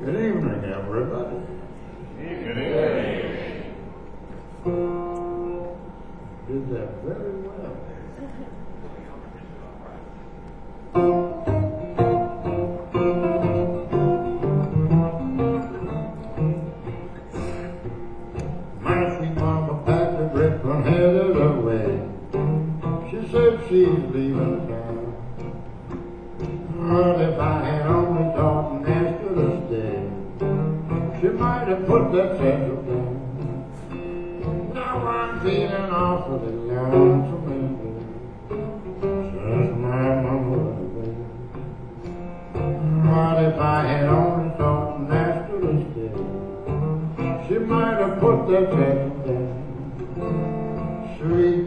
Good evening, everybody. Good evening. Did that very well. My sweet mama packed the grip and headed away. She said she's leaving town. But if I had only thought and asked her to stay, she might have put that settle down. Now I'm feeling awfully lonesome since my mama went away. But if I had only thought and asked her to stay, she might have put that settle down. Sweet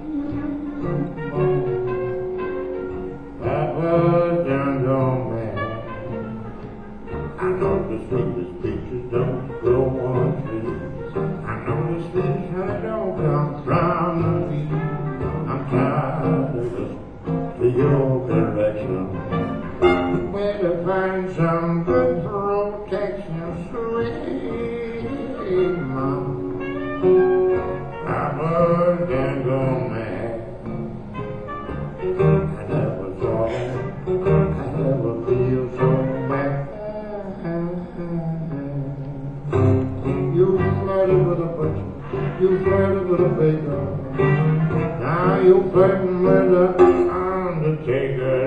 mama, that was done gone mad. I know the sweetest peaches don't grow on trees. I know the sweetest honey don't come from the bee. I'm tired of listening to your direction. Where to find some good protection, sweet mama. I was done gone mad. I never thought I'd ever feel so bad. You flirted with a butcher, you flirted with a baker. Now you flirting with the undertaker.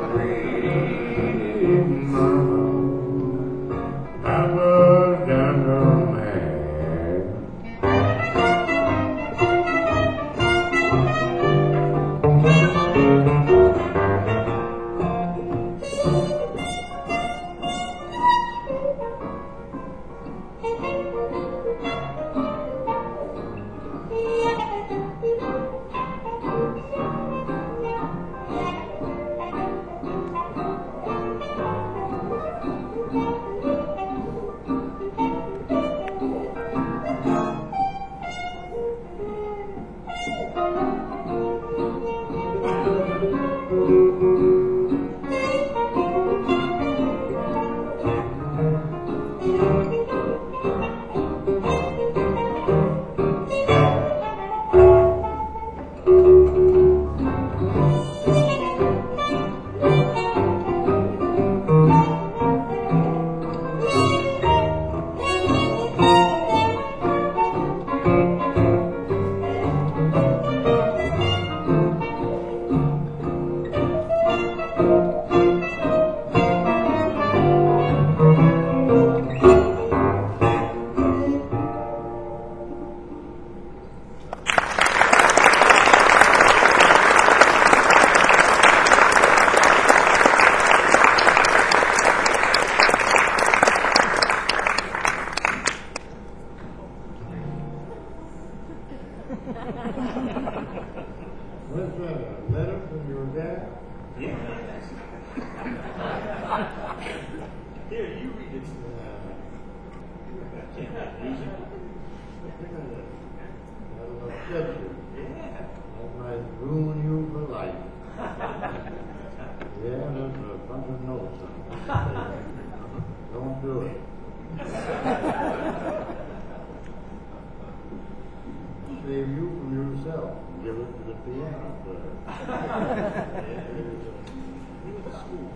Sweet mama, I was done gone mad. What's that, a letter from your dad? Yeah. Here, you read it. That'll upset you. Yeah. That might ruin you for life. Yeah, there's a bunch of notes on it. Don't do it. Save you from yourself and give it to the piano player. He was at school.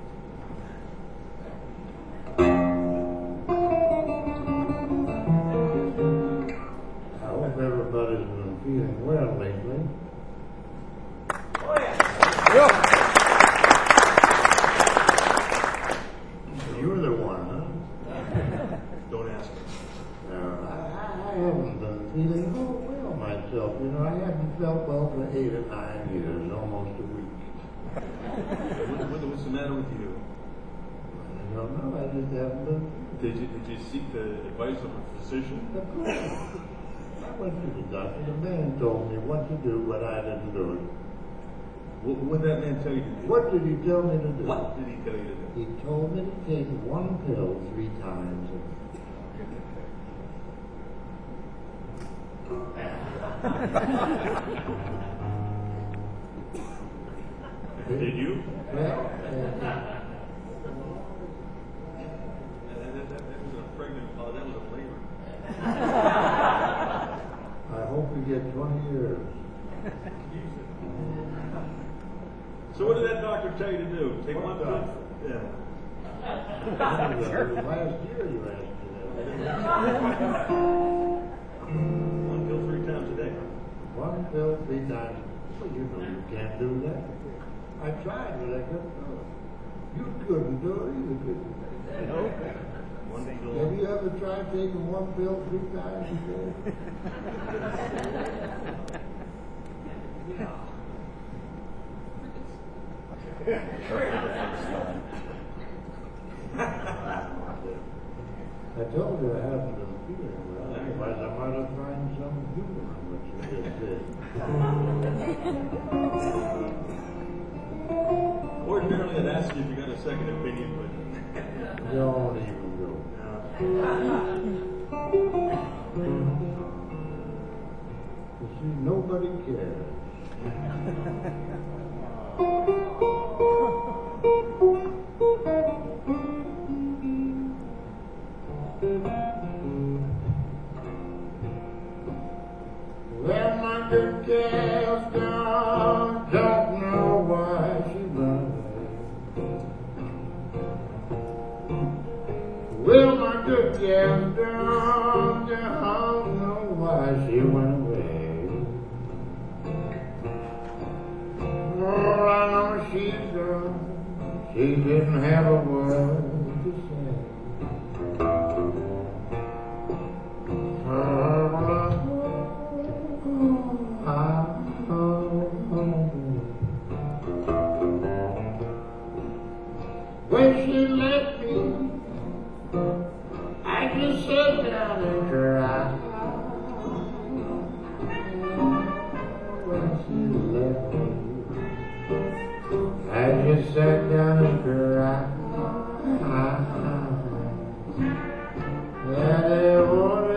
I hope everybody's been feeling well lately. Oh, yeah. You're the one, huh? Don't ask me. No, I haven't been feeling well myself. You know, I haven't felt well for 8 or 9 years, almost a week. What's the matter with you? I don't know, I just haven't been. Did you seek the advice of a physician? Of course. I went to the doctor. The man told me what to do, but I didn't do it. What did that man tell you to do? What did he tell me to do? What did he tell you to do? He told me to take one pill 3 times. Did you? Well, So what did that doctor tell you to do? Take one pill? Yeah. Last year you asked me that. One pill 3 times a day. One pill 3 times. Well, you know you can't do that. I tried, but I couldn't do it. You couldn't do it either, could you? One pill. Have you ever tried taking one pill 3 times a day? I told you I happened to feel it. Well, otherwise I might have found some humor in what you just did. Ordinarily, I'd ask you if you got a second opinion, but Don't even go. You see, nobody cares. Well, my good gal's gone, don't know why she run away. Well, my good gal's gone, don't know why she went away. Oh, I know she's gone, she didn't have a word to say. When she left me, I just sat down and cried. When she left me, I just sat down and cried. Yeah, they were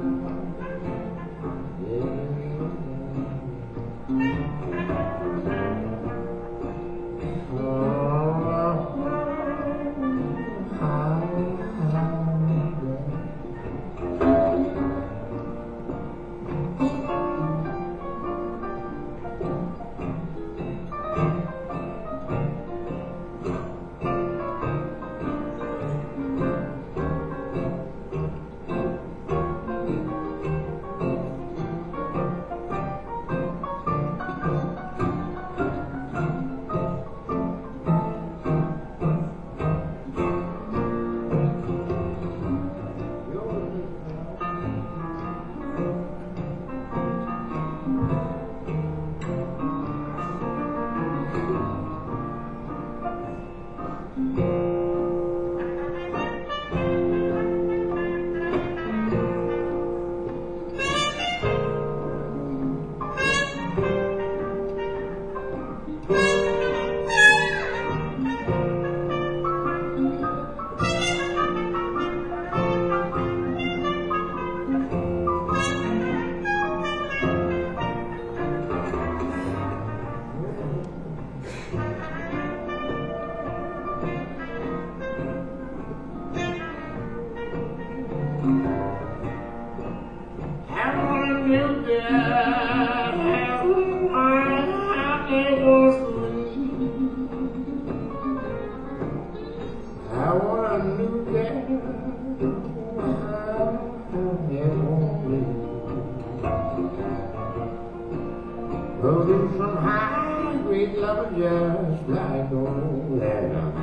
Floating from high, great love just like old Adam.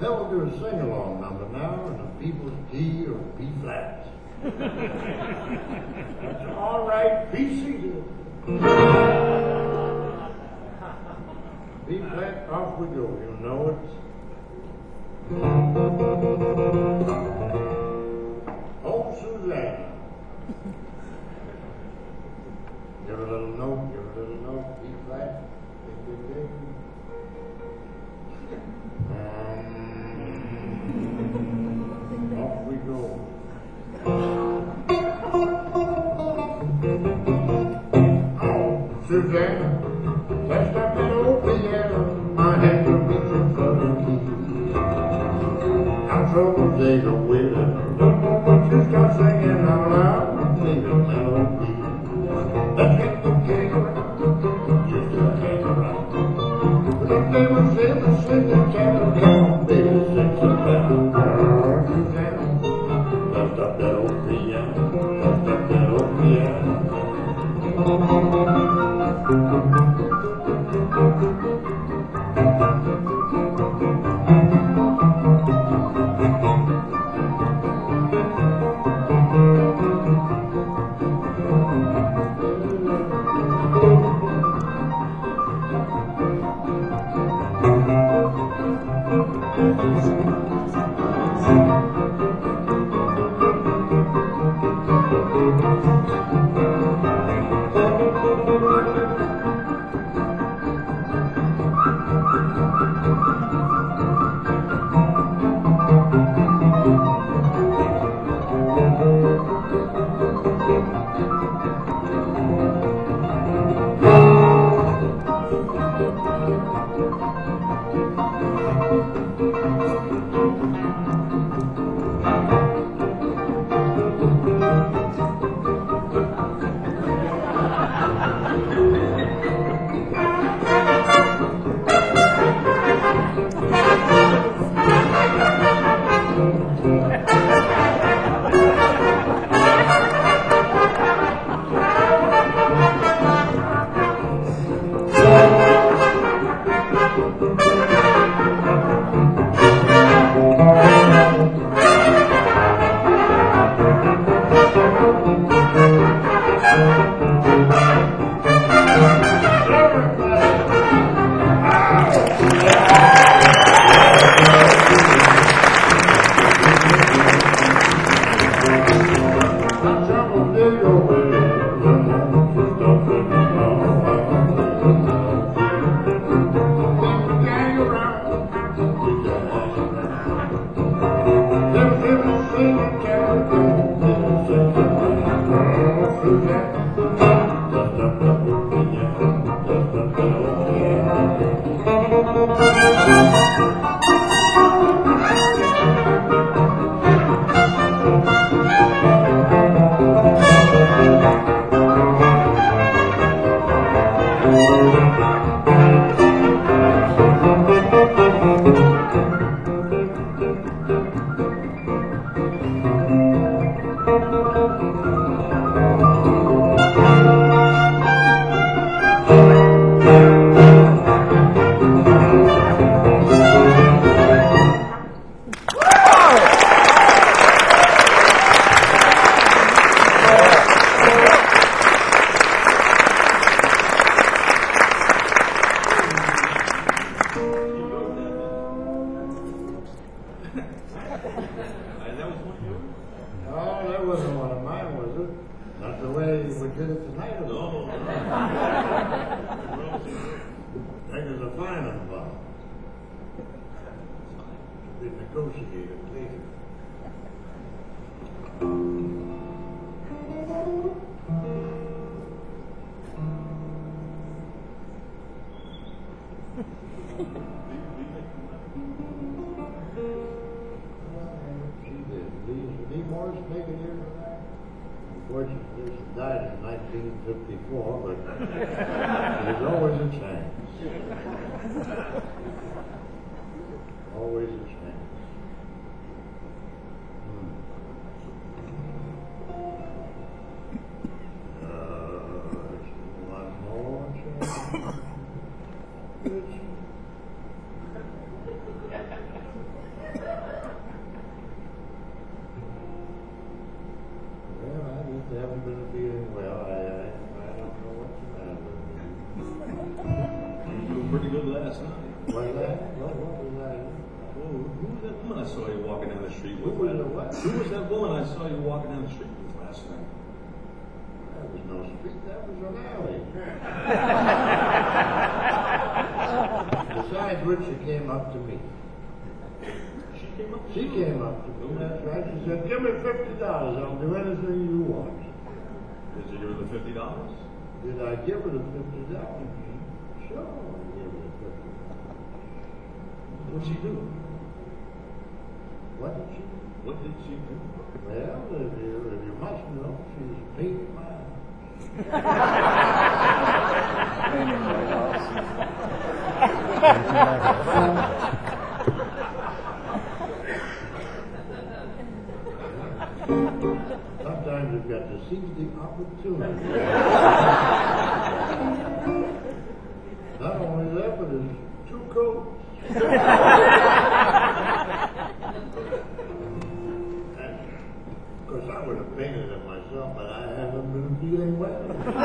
fellow do a sing-along number now in the people's key or B flats. That's all right, be seated. B flat, off we go. You know it. Oh, Susanna. Give her a little note, B flat. Ding, ding, ding. Off we go. Oh, Susanna, let's stop that old piano. My hands are reaching for the key. Our troubles they go with us. Don't know what you start singing out loud. Leave a melody. Let's get the king around. Just a hang around. But if they were singing, singing, come on, baby, sing some down. Oh, Susanna, let's stop that old piano. Let's stop that old piano. Unfortunately, she died in 1954, but there's always a chance. Always a chance. One more chance. last night. Was that? What was that? Oh, who was that woman I saw you walking down the street with? Who was the what? Who was that woman I saw you walking down the street with last night? That was no street, that was an alley. Besides which, she came up to me. She came up. She came up to me, that's right. She said, give me $50, I'll do anything you want. Did you give her the $50? Did I give her the $50? Sure, I gave her the $50. What'd she do? What did she do? What did she do? Well, if you must know, she's painted my house. Sometimes you've got to seize the opportunity. Not only that, but it's 2 coats. Of course, I would have painted it myself, but I haven't been feeling well.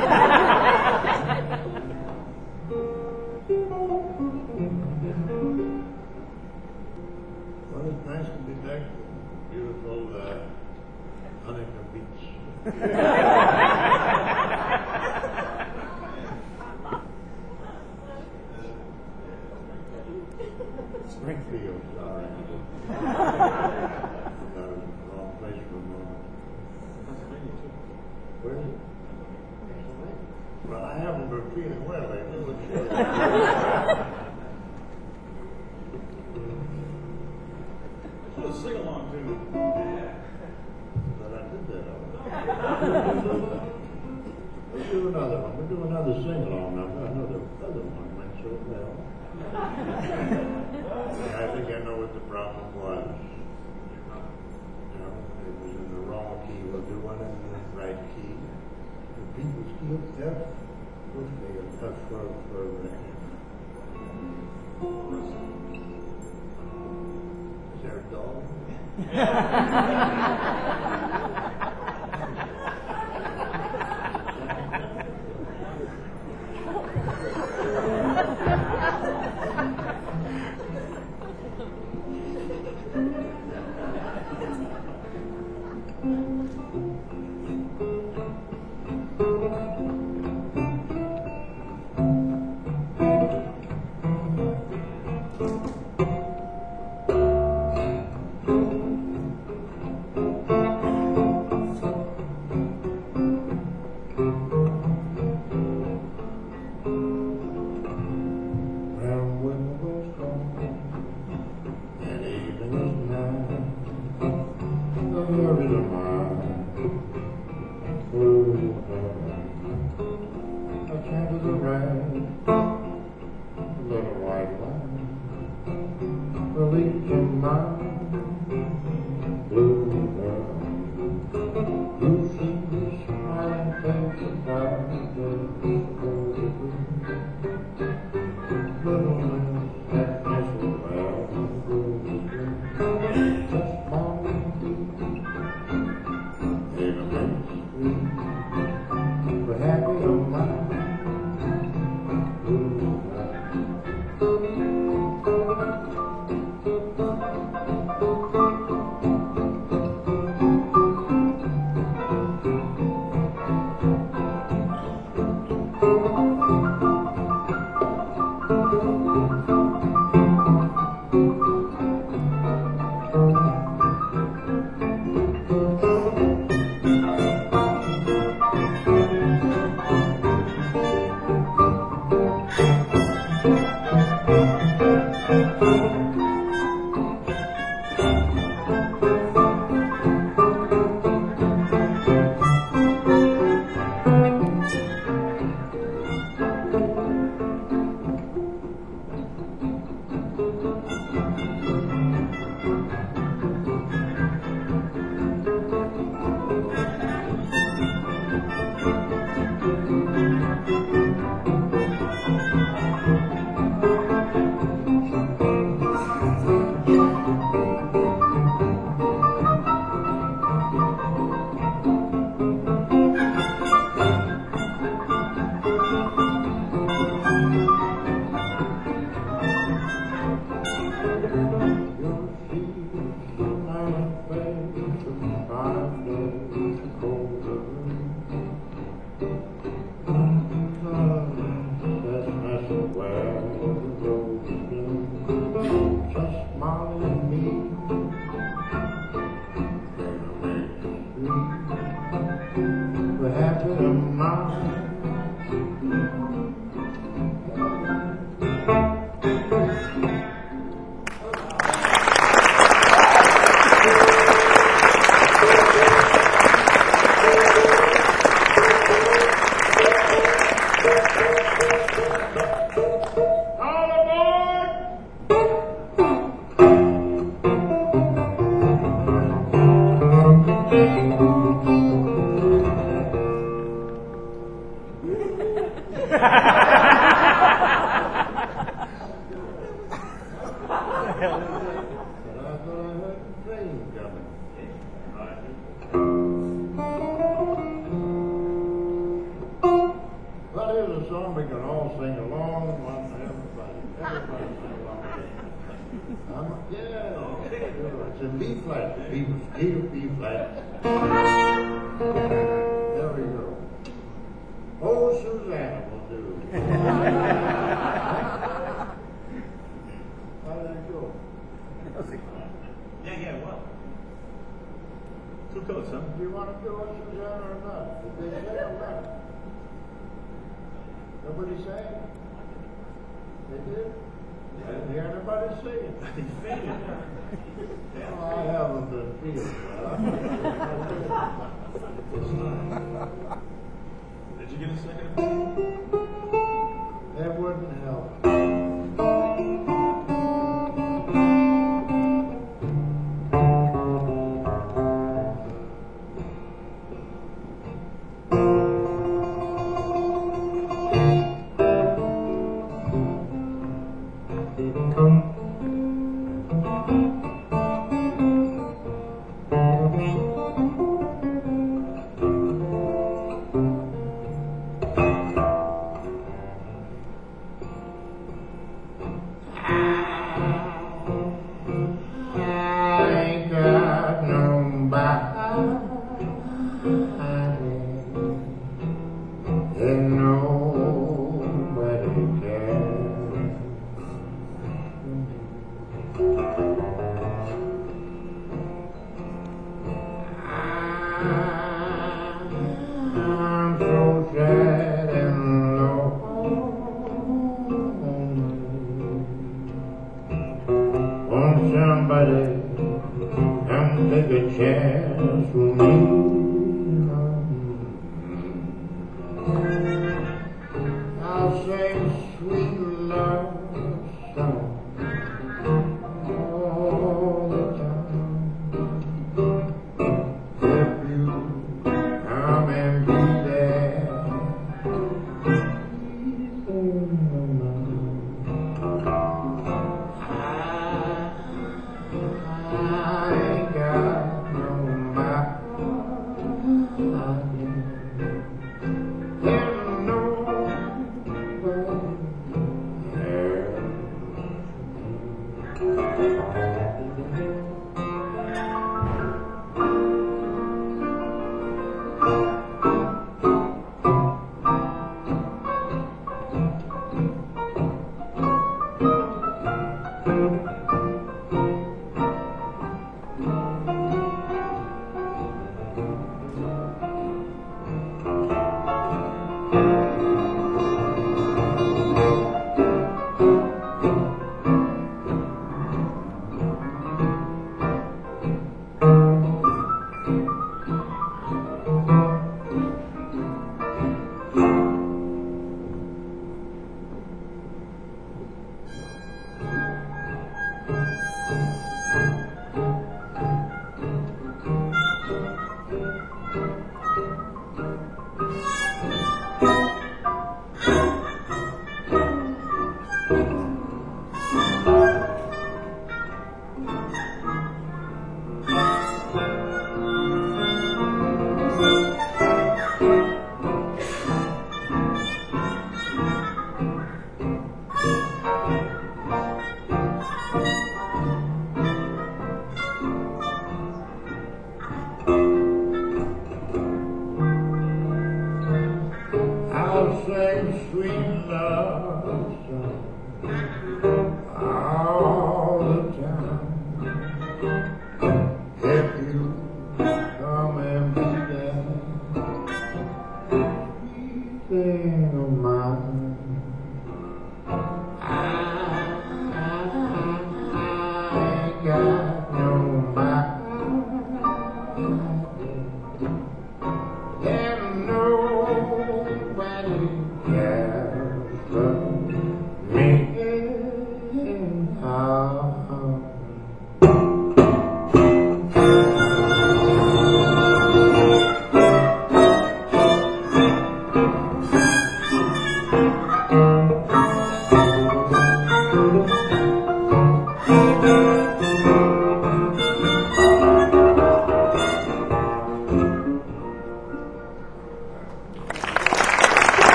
Well, it's nice to be back in beautiful Huntington Beach. Springfield, sorry. I was in the wrong place for a moment. Where is it? Well, I haven't been feeling well lately. Let's sing along too. But I did that already. We'll do another one. We'll do another sing-along number. I know the other one went so well. I think I know what the problem was. You know, it was in the wrong key. We'll do one in the right key. The people's key of F. Which may have F for Is there a dog? It's in B flat. The B was G to B flat. There we go. Oh, Susanna will do. How did it go? Yeah, well. Two coats, huh? Do you want to do it, Susanna, or not? Did they say or not? Nobody say? They did? I didn't hear anybody say it. He faded. Oh, I haven't been feeling well. Did you get a second? That wouldn't help. Somebody come take a chance with me. I'll sing sweet love song all the time. If you come and be there, I ain't got no mind.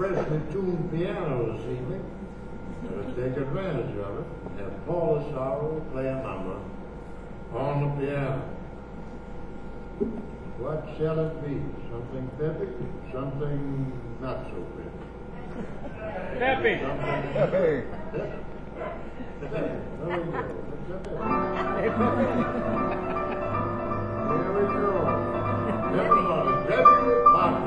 freshly tuned piano this evening. Take advantage of it. Have Paula Sorrow play a number on the piano. What shall it be? Something peppy? Something not so peppy? Peppy. Something Hey. peppy. Peppy. There we go. Let's have peppy. Here we go. Everybody, peppy with pockets.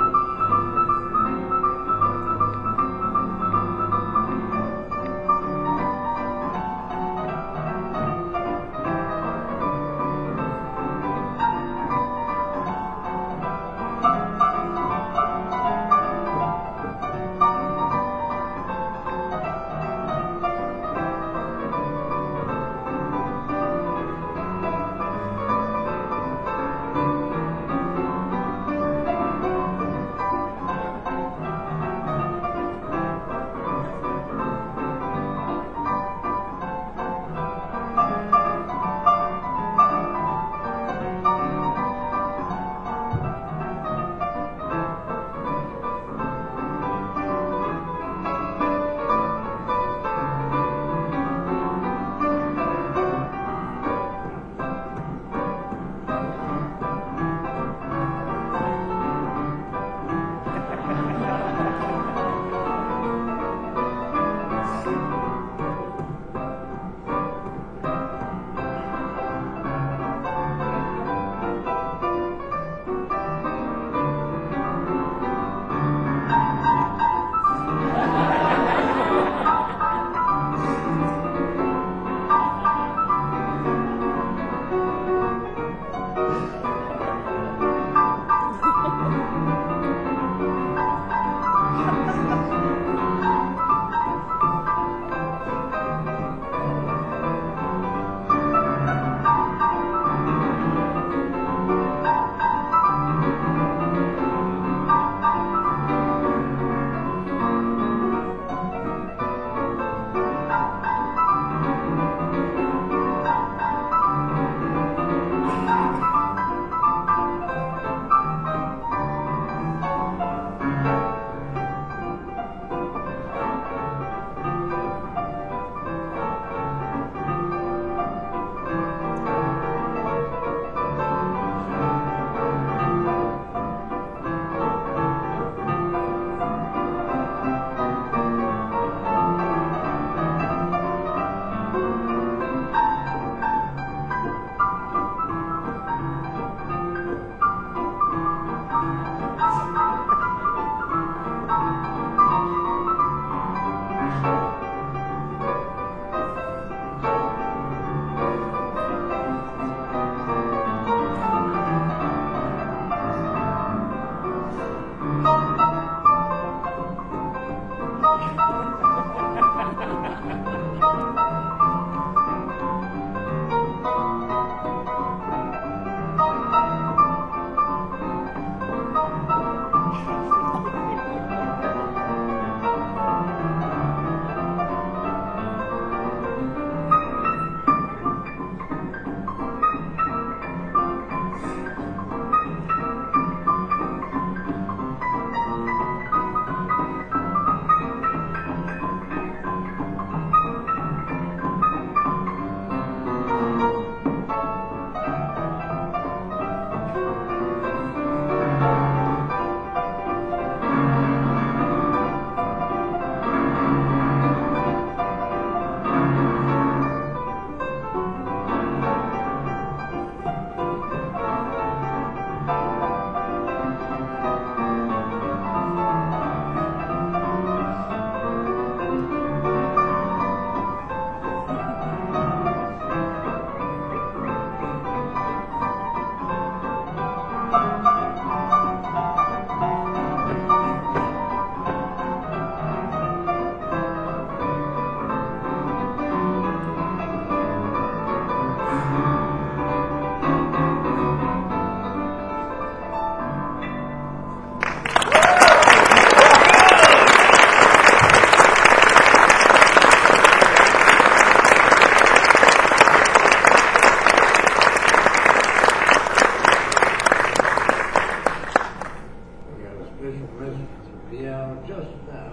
just now.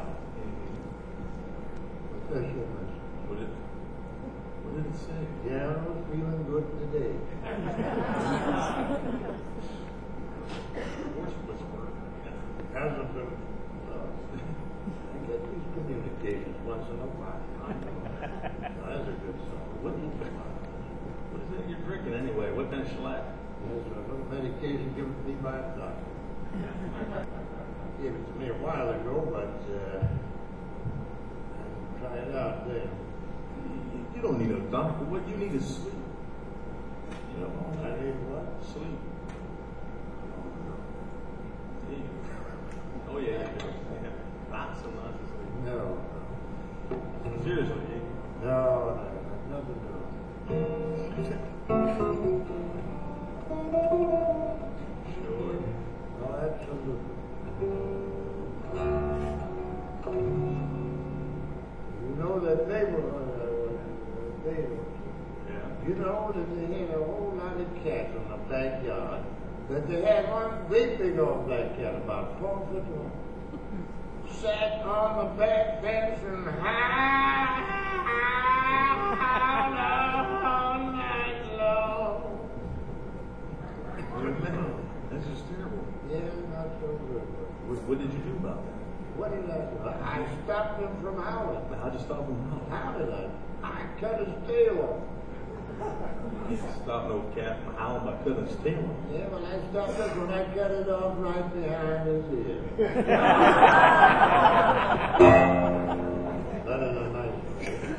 Official message. What did it say? Yeah, I'm feeling good today. Horse whisperer. Hasn't been. I get these communications once in a while. That's a good song. What is that you're drinking anyway? What kind of shellac? There's a little medication given to me by a doctor. Gave it to me a while ago, but I didn't try it out then. You don't need a doctor. What you need is sleep. You know, I need what? sleep. Oh yeah, you do. Yeah. Lots and lots of sleep. No. Seriously. No, nothing to do. Sure. No, absolutely. You know that neighborhood, Yeah. you know that they had a whole lot of cats in the backyard. That they had one great big old black cat, about 4 foot long. Sat on the back fence and howled all night long. That's just terrible. Yeah, not so good. What did you do about that? What did I do? I stopped him from howling. How'd you stop him now? How did I? I cut his tail off. Stop no cat from howling by cutting his tail off. Yeah, well, I stopped it when I cut it off right behind his ear. That is a nice one.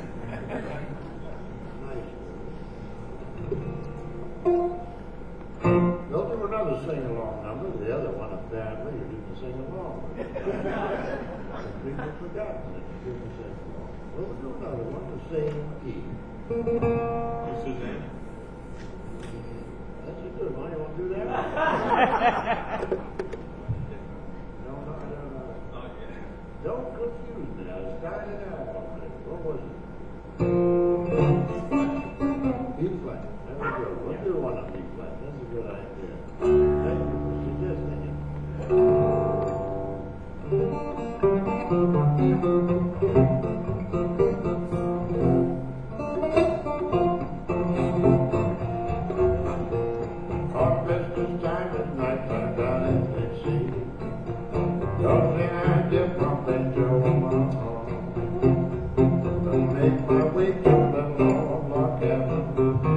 Nice one. They'll do another sing-along number. The other one, apparently, you didn't sing along with. People forgotten that you didn't sing along. We'll do another one, the same key. Hey, Suzanne? That's a good one. You want to do that? No. Oh, yeah. Don't confuse me. I was trying it out already. What was it? B flat. There we go. We'll do one on B flat. That's a good idea. Thank you for suggesting it. On Christmas time at night, I'm down in Tennessee. Don't think I get pumping to my heart. I'll make my way to the North Block Cabin.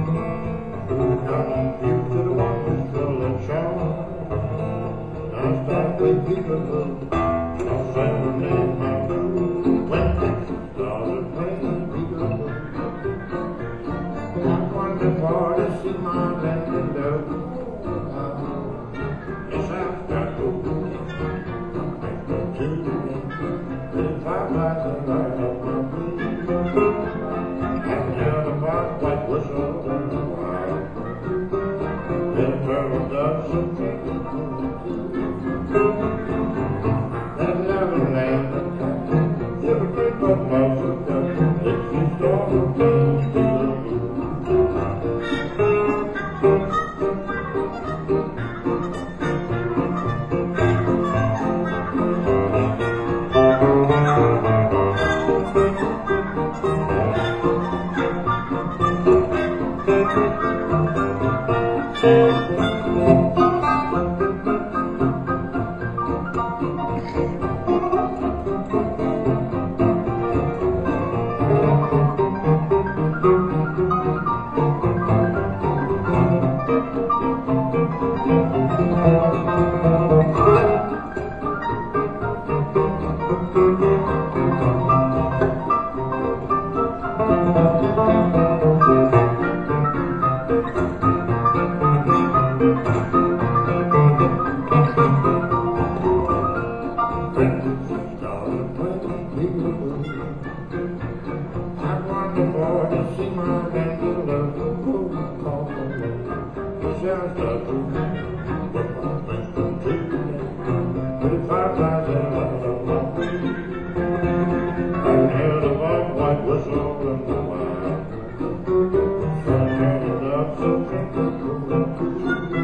Come you to the one who's full of charm. I'll start with people. I'll sing the name my blues. When Texas started playing people. I'm wonderful to see my land and love. Yes, I've got to go.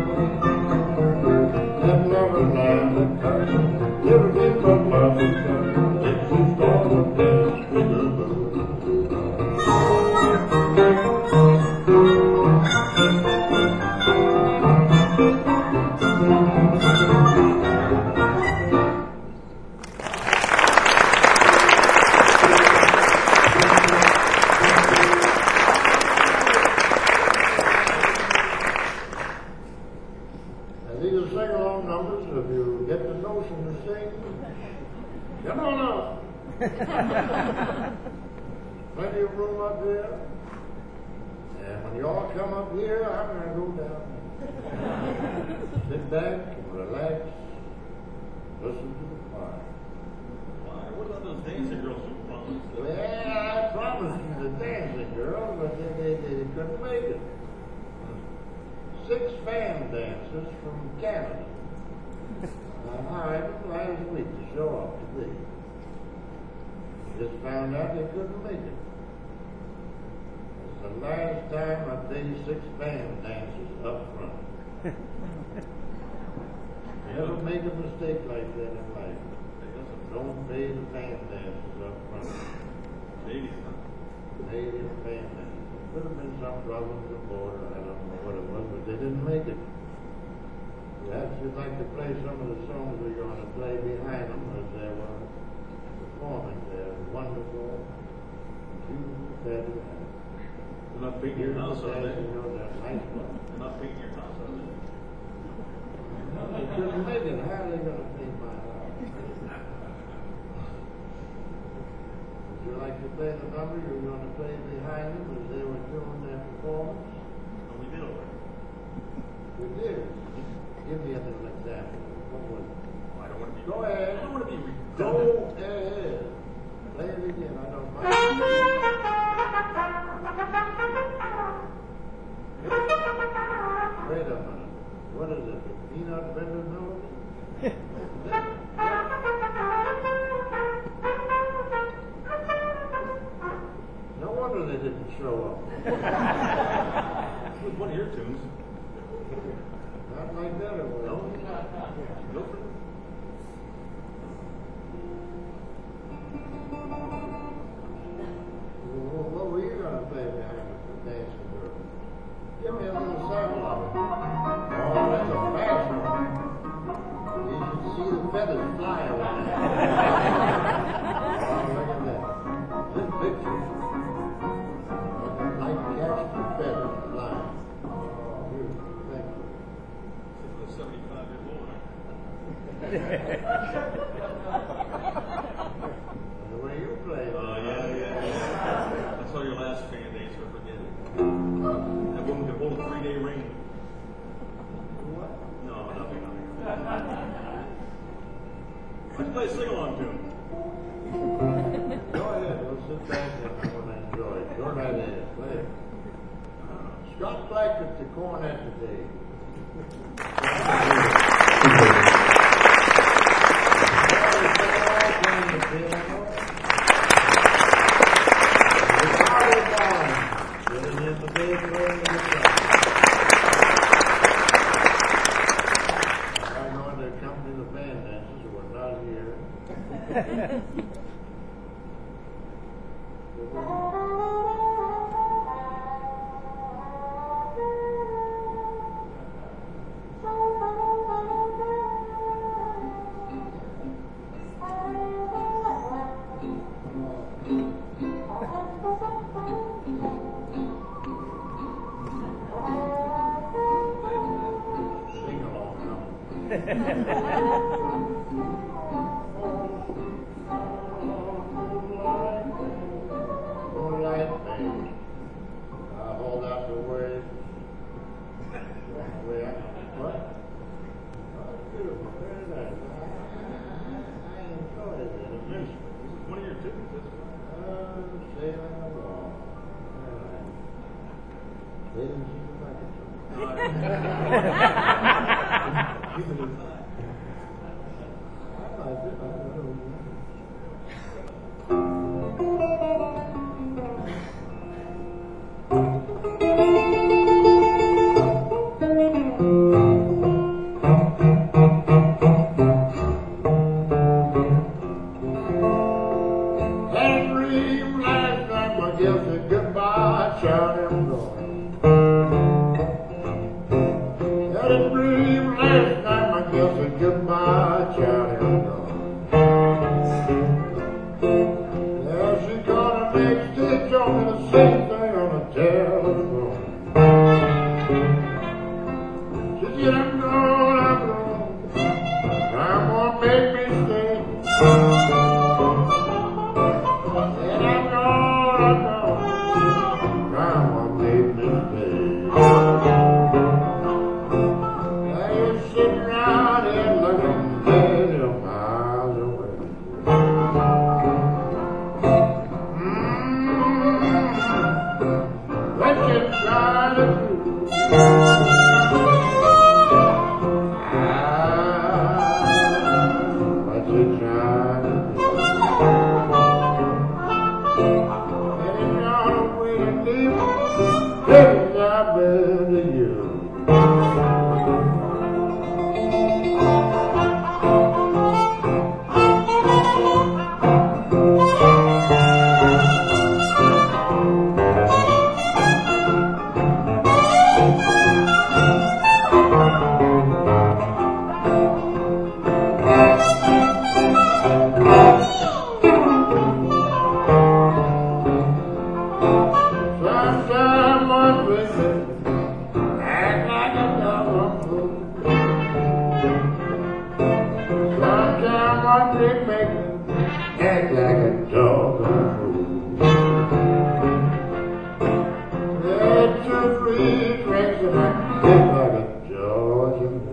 Never been but love. motion to sing? Come on up. Plenty of room up here. And when you all come up here, I'm going to go down. Sit back and relax. Listen to the choir. Why? What about those dancing girls you promised? Well, I promised you the dancing girl, but they couldn't make it. 6 fan dancers from Canada. I hired them last week to show up today. Just found out they couldn't make it. It's the last time I pay 6 fan dancers up front. Never make a mistake like that in life. Don't pay the fan dancers up front. Pay the fan dancers. Could have been some problem with the border. I don't know what it was, but they didn't make it. Perhaps you'd like to play some of the songs we're going to play behind them as they were performing. They're wonderful, beautiful, better. They're not beating your house, are they? You know, they're nice ones. They're not beating your house, are they? No, they couldn't make it. How are they going to paint my house? Would you like to play the number you were going to play behind them as they were doing their performance? No, we did already. We did. Give me a little example. What was it? I don't want to be. Go ahead. I don't want to be redundant. Go ahead. Play it again. I don't mind. Wait a minute. What is it? The peanut butter melody? No wonder they didn't show up. It was one of your tunes. Not like that, it was. No? Go for it. What were you going to play behind the dancing girl? Give me a little sample of it. Oh, that's a fast one. You should see the feathers fly around. Oh, look at that. This picture. Like catch the feathers flying. Oh, beautiful. Thank you. For the 75 years old, The way you play. yeah. I saw your last fan dance, so forget it. That woman could hold a 3-day ring. What? No, nothing. Let's play a sing-along tune. Go ahead. We'll sit back and I'm going to enjoy it. Go right ahead. Play it. Scott Blackett, the cornet today. I'm gonna make And I'm gonna Grandma made me stay. Now you're sitting around here looking dead miles away. What you trying to do? What you trying to do? Any kind of way to leave, baby, I've been to you. Sometimes one baby act like a dog on food. Sometimes one big baby act like a dog on food. There 2, 3 drinks and I feel like a Georgia moon.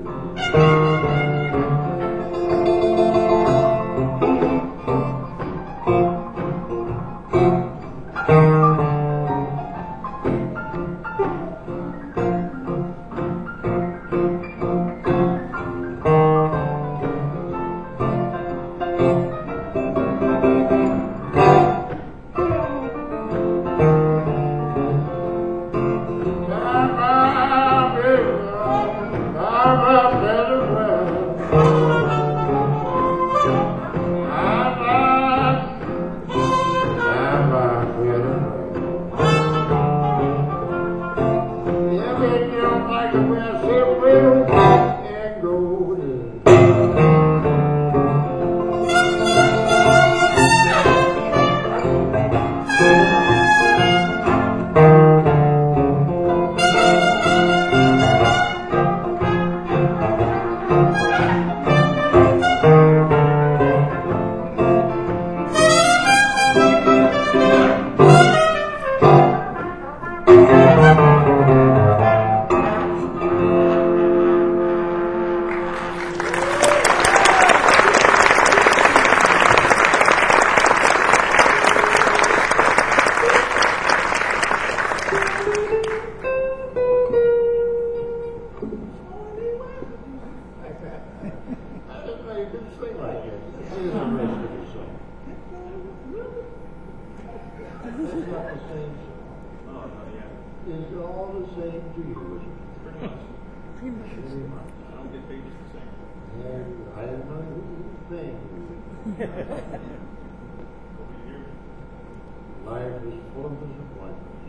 It's all the same to you, isn't it? Pretty much. I don't get paid just the same. Yeah, I didn't know you thing. Over here. Life is full of disappointments.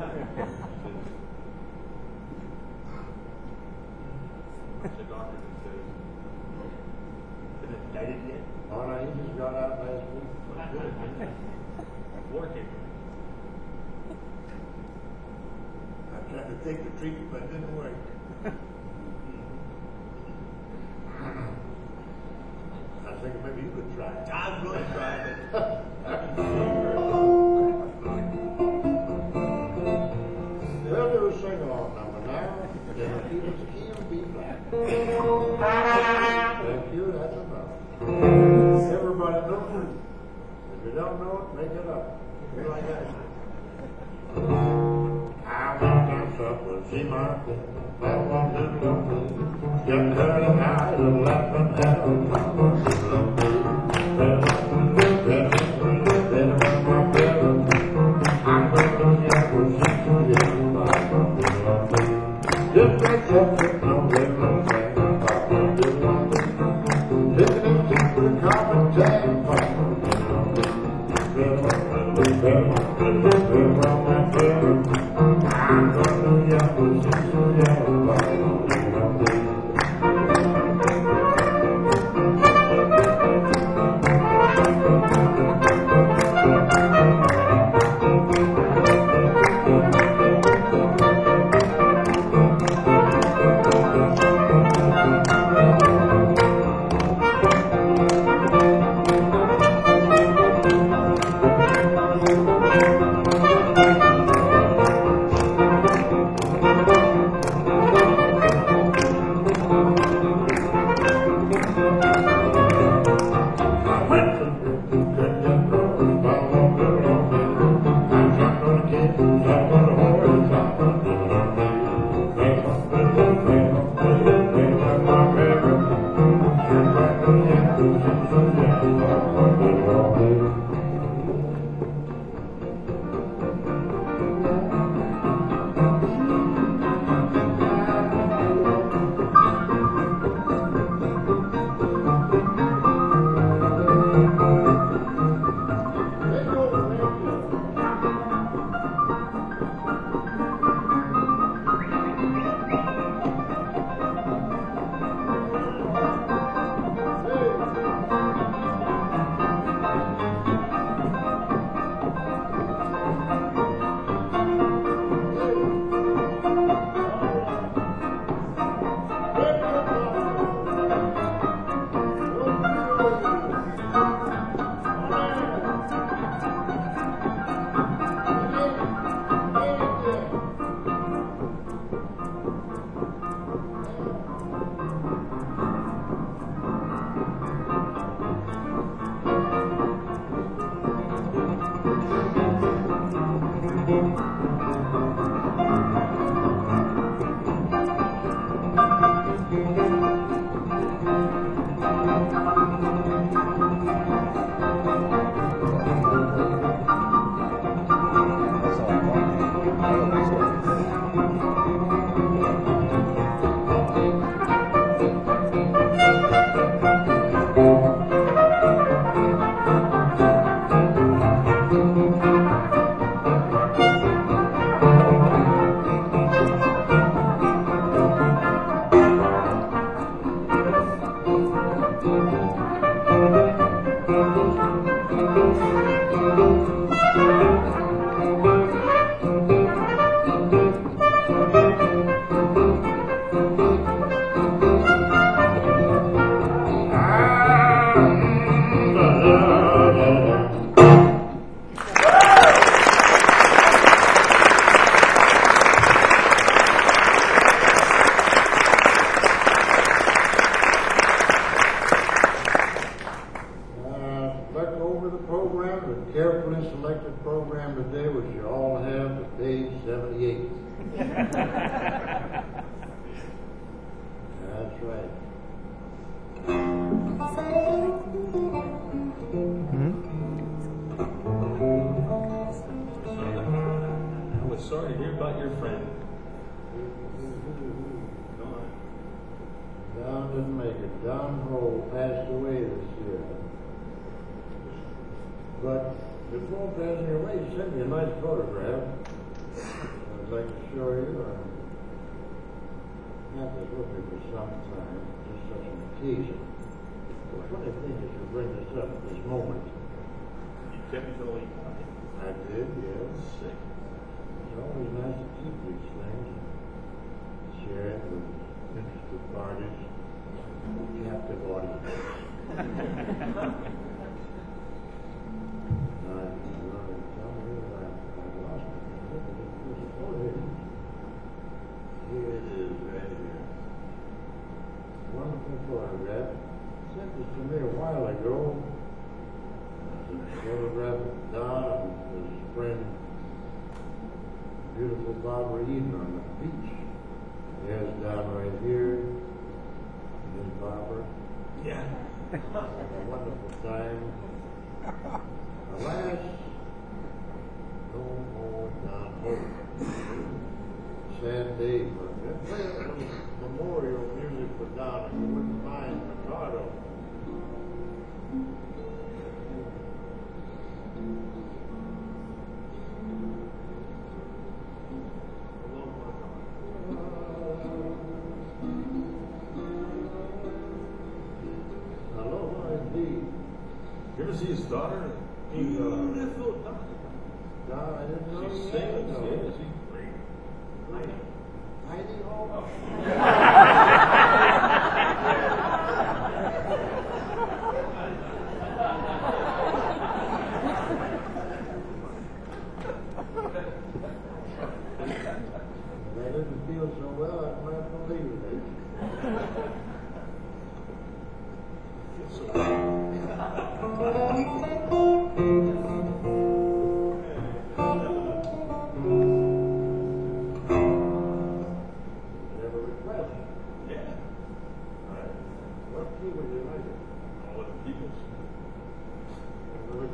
The doctor that says, "Been indicted yet?" Oh, no, he just got out last week. Good. Water came from I tried to take the treatment, but it didn't work. I was thinking maybe you could try it. I'm going to try it. We'll do a sing-along number now. In the key of B flat. Thank you, that's enough. Everybody knows it. If you don't know it, make it up. You like that? I went down south to see my friend. That one little old me. Just heard an eye and laughing at a mama. Just like something on their own thing. Listening to the common tag.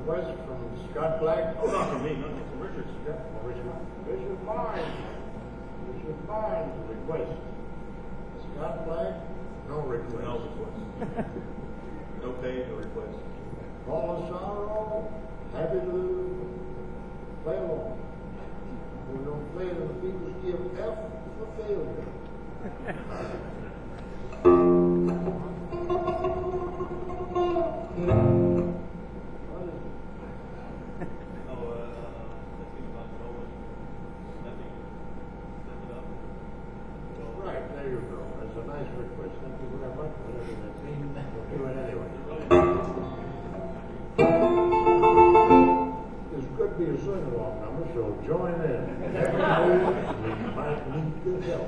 request from Scott Black. Oh, not from me, no, from Richards. Yeah, well, Richard Barnes. Richard Barnes request. Scott Black, no request. No request. No pay, no request. Paul Sorrow, happy to play along. We don't play it, and the people give F for failure. Right, there you go. That's a nice request. Thank you very much. Whatever that means, we'll do it anyway. This could be a sing-along number, so join in. We might need your help.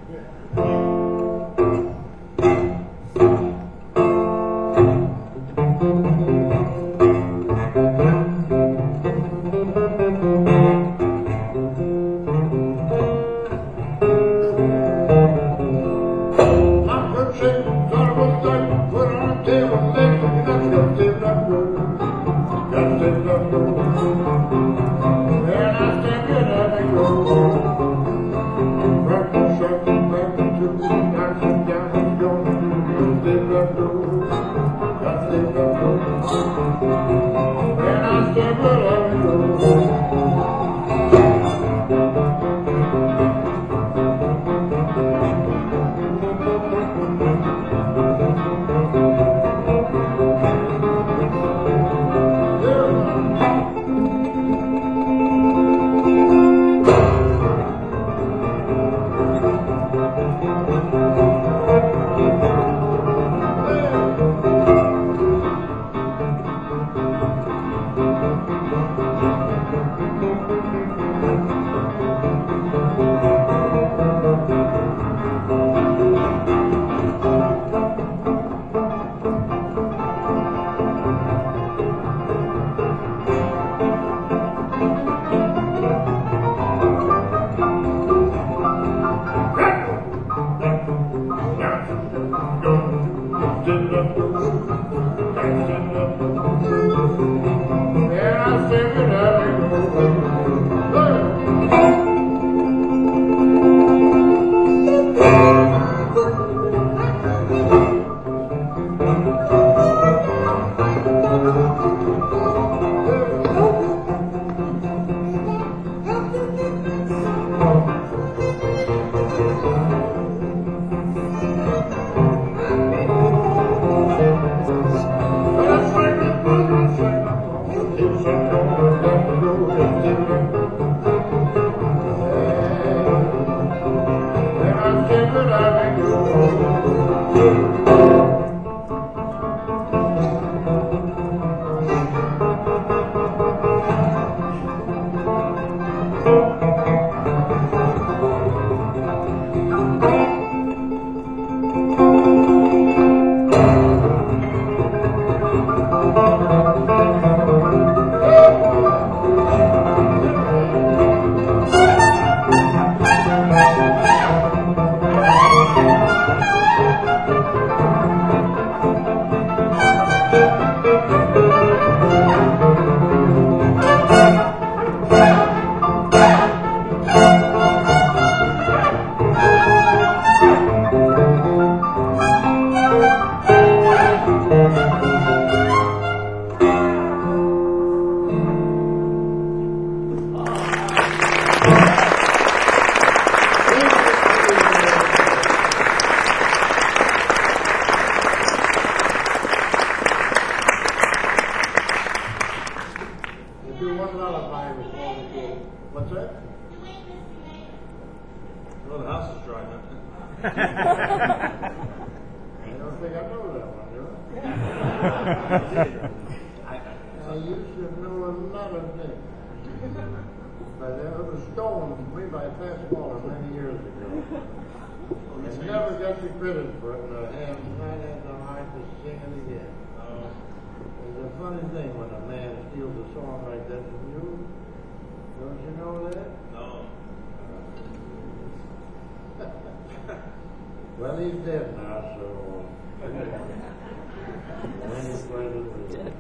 Well, he's dead now, so.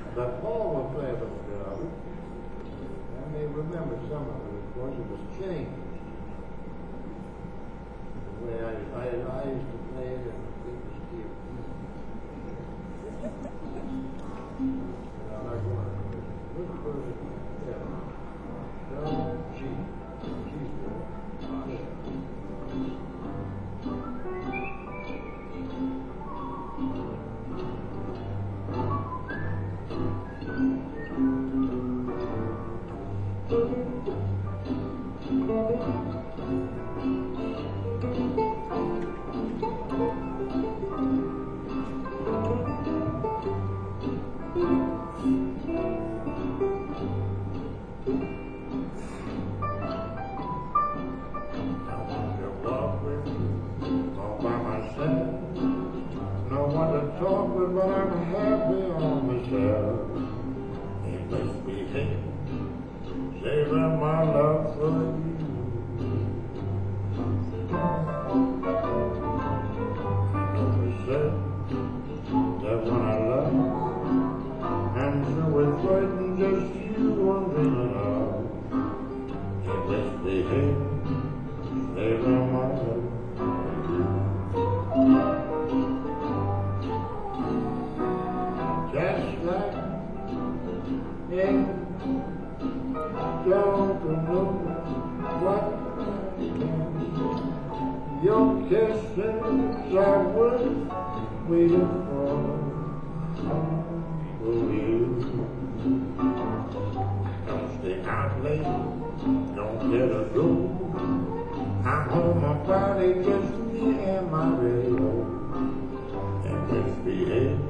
But Paul will play a little bit of it. I may remember some of it, of course. It was changed. The way I used to play it, and it was cute. I like one. Which version? Yeah. No, G. G's good. Yeah. Talk with, but I'm happy on myself. It must be him, saving my love for you. I always said that when I love, I'm so frightened just you wondering enough. It must be him, saving my love for you. Just like him, don't know what your kisses are worth waiting for you. Don't stay out late, don't get a go. I'm home, my body, just me and my radio. And misbehave.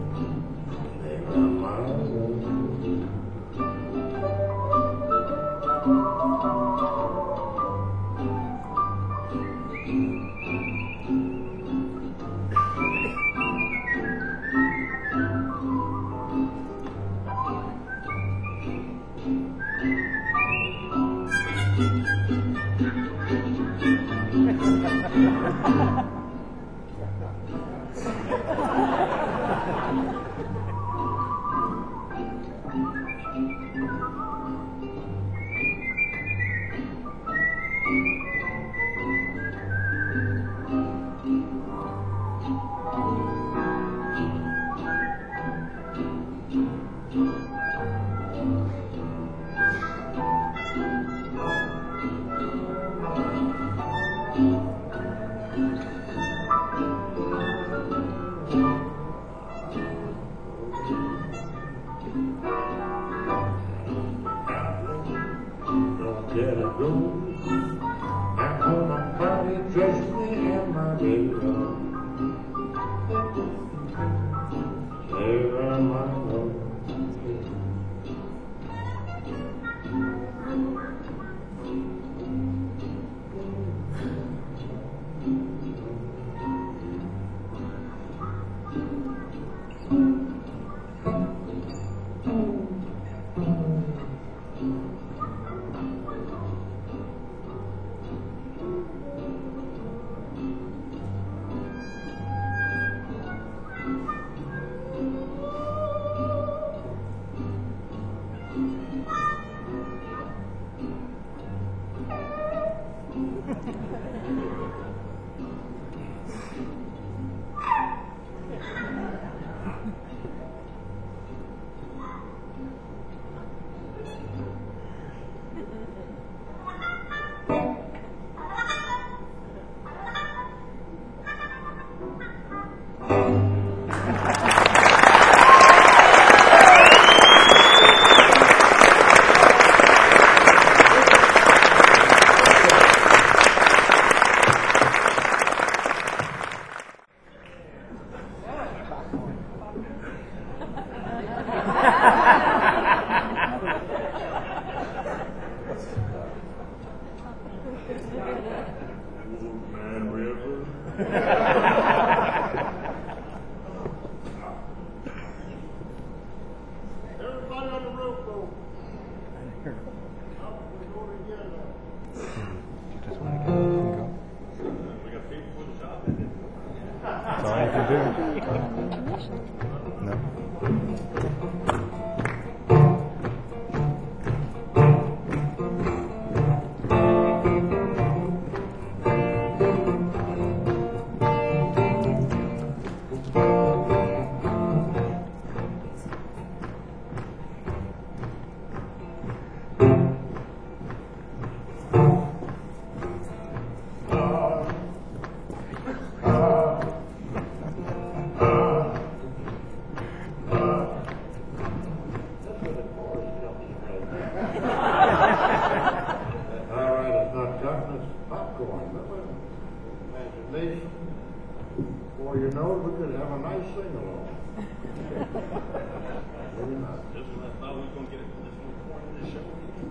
Maybe not. Just when I thought we were going to get this one point in this show.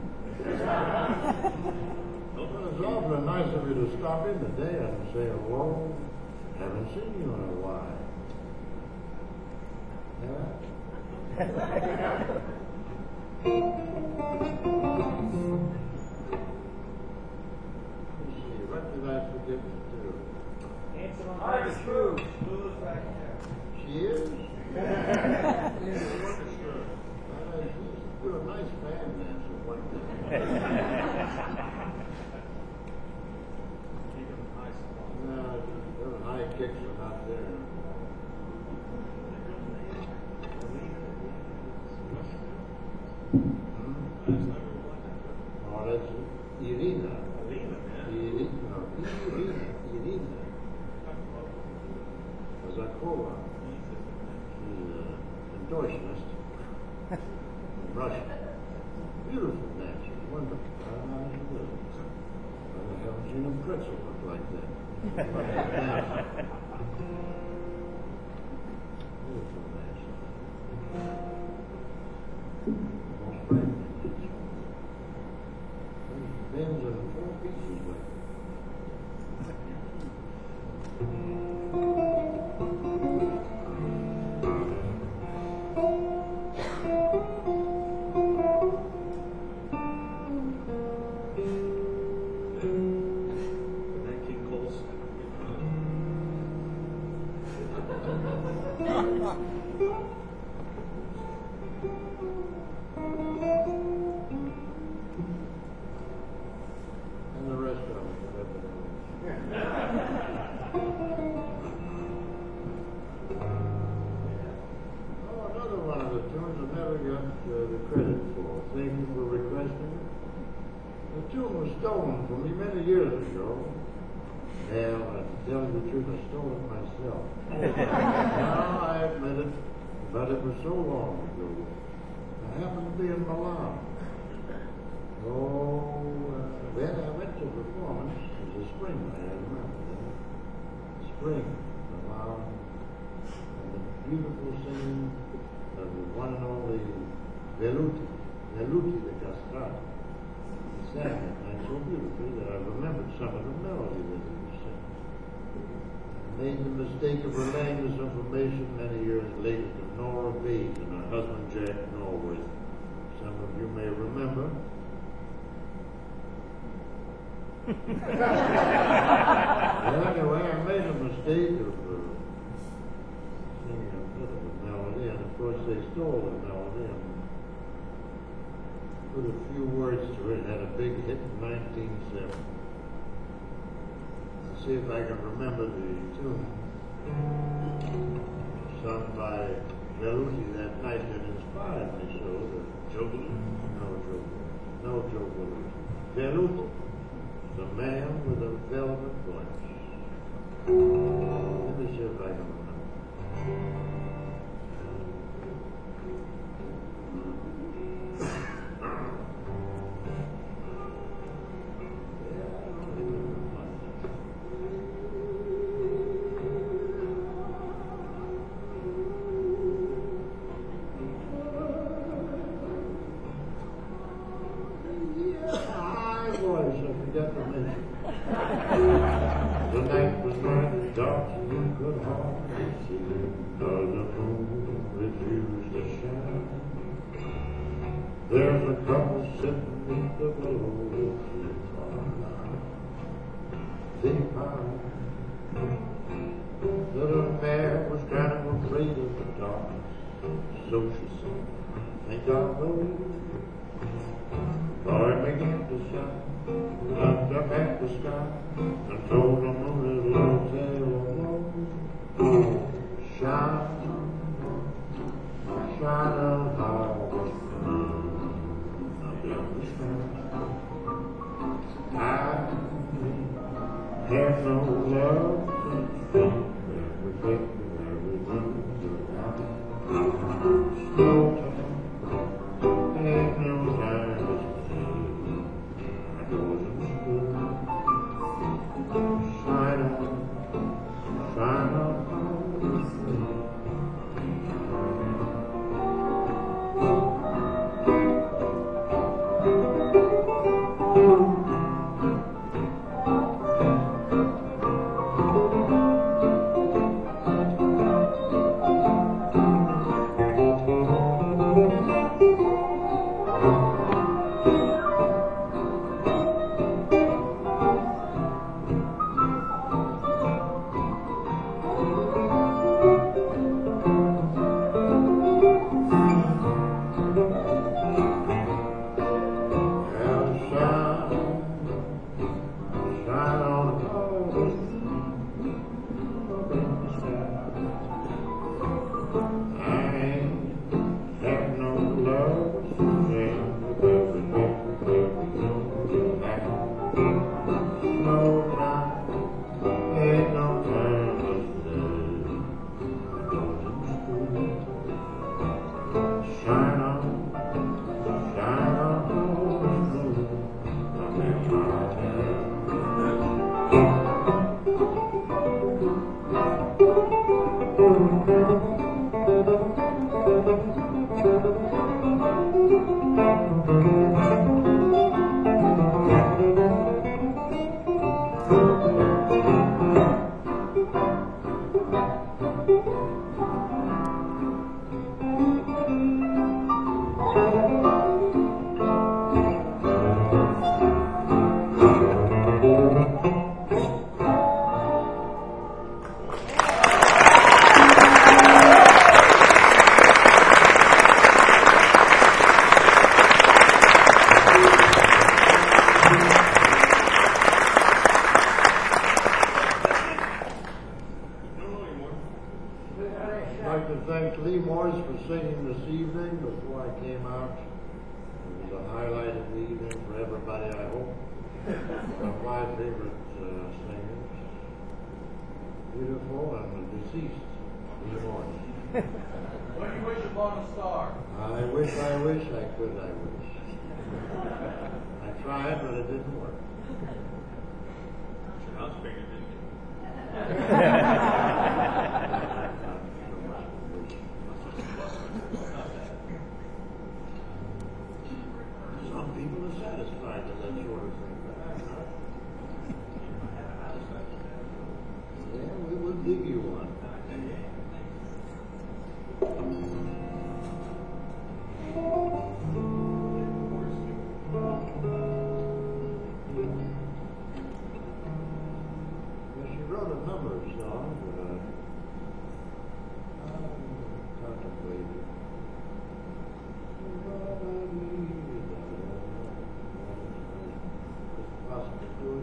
Well, it's awfully nice of you to stop in today and say hello. Haven't seen you in a while. Yeah? Let's see, what did I forget to do? Harvey Scrooge. Lulu's back there. She is? She's a nice fan dancer, one thing. No, those high kicks are not there. Oh, that's Irina. Irina. Zakova. She's an endorsemist in Russia. Beautiful dancer, wonderful. I haven't seen a pretzel look like that. Beautiful dancer. Almost frightening dancer. Bends in 4 pieces like that. And the rest of them. Oh, another one of the tunes I never got the credit for. Thank you for requesting it. The tune was stolen from me many years ago. Well, to tell you the truth, I stole it myself. Now I admit it, but it was so long ago. I happened to be in Milan. Then I went to a performance. It was a spring night, I remember that. Spring, Milan, and the beautiful singing of the one and only Veluti the Castrato. He sang that night so beautifully that I remembered some of the melody that he was singing. I made the mistake of relaying this information many years later to Nora Bates and her husband Jack Norworth. Some of you may remember. Well, anyway, I made a mistake of singing a bit of the melody, and of course they stole the melody and put a few words to it. Had a big hit in 1970. Let's see if I can remember the tune. Sung by Veluti that night that inspired me so. Joe Veluti. Veluti. The man with a velvet voice. Let me see if I can remember. The night was bright, dark, and you could hardly see, 'cause the moon refused to shine. There's a couple sitting beneath the willow tree fire. They found that a mare was kind of afraid of the dark, so she said, "Think I'll go." Boy began to shine, looked up at the sky, and told the moon his love tale alone. Shine, shine out high, up in the sky. I have no love to everything slow time, ain't no time to see. I wasn't sure. Shine out, shine on through. Come in my I'd like to thank Lee Morris for singing this evening before I came out. It was a highlighted evening for everybody, I hope. One of my favorite singers. Beautiful and the deceased, Lee Morris. When you wish upon a star. I wish, I wish, I could, I wish. I tried, but it didn't work. Your house bigger, didn't you? Some people are satisfied with that sort of thing, but I'm not. Yeah, we will give you one. Well, she wrote a number of songs, but I'm contemplating. Possibly good.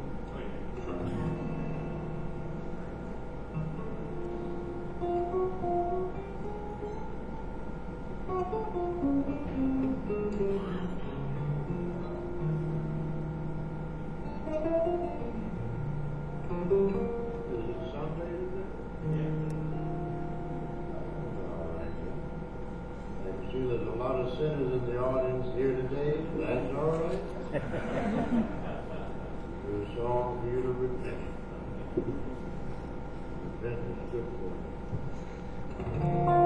Is it Sunday today? All right. I can see there's a lot of sinners in the audience here today. That's all right. There's a song for you to repent. Repent is good for you.